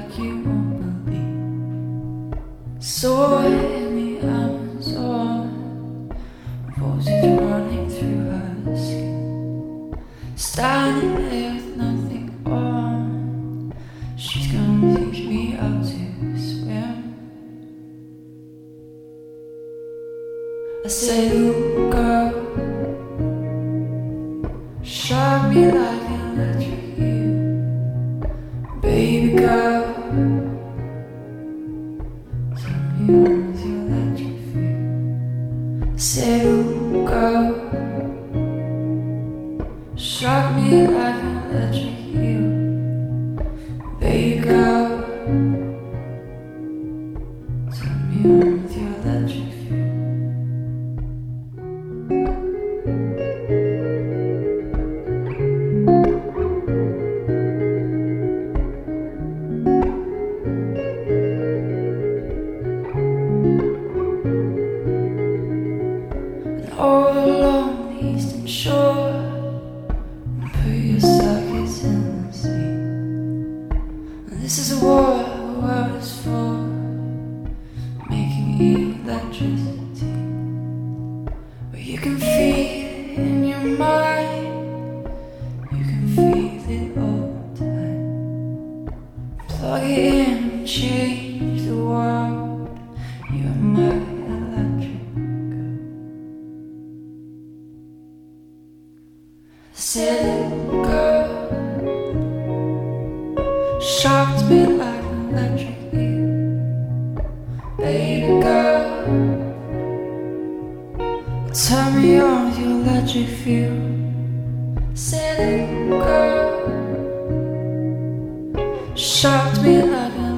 like you won't believe. Soar in the Amazon, forces running through her skin. Standing there with nothing on, she's gonna teach me how to swim. I say, ooh, girl, shock me like an electric eel. Baby girl, tell me what's your electric feel. I say, ooh, girl, shock me like an electric eel. Baby girl, tell me what's your electric feel. All along the eastern shore, put your circuits in the sea. And this is a war the world is for, making electricity. But you can feel it in your mind, you can feel it all the time. Plug it in and change the world. You're my electric. I said, little girl, shocked me like an electric eel. Baby girl, turn me on with your electric feel. I said, little girl, shocked me like an